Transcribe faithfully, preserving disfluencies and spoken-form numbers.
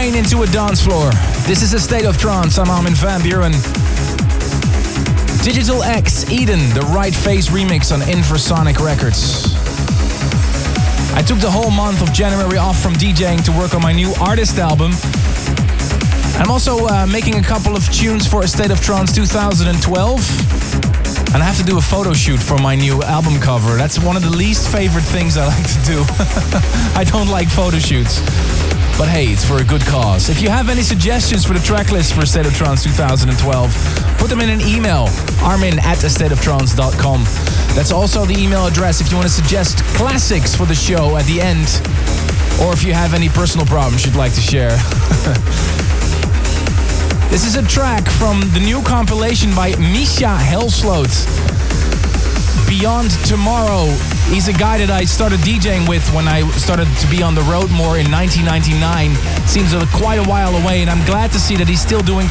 train into a dance floor. This is A State of Trance. I'm Armin van Buuren. Digital X, Eden, the Right Face remix on Infrasonic Records. I took the whole month of January off from DJing to work on my new artist album. I'm also uh, making a couple of tunes for A State of Trance two thousand twelve. And I have to do a photo shoot for my new album cover. That's one of the least favorite things I like to do. I don't like photo shoots. But hey, it's for a good cause. If you have any suggestions for the track list for A State of Trance two thousand twelve, put them in an email, armin at a state of trance dot com. That's also the email address if you want to suggest classics for the show at the end, or if you have any personal problems you'd like to share. This is a track from the new compilation by Misha Helsloot, Beyond Tomorrow. He's a guy that I started DJing with when I started to be on the road more in nineteen ninety-nine. Seems quite a while away, and I'm glad to see that he's still doing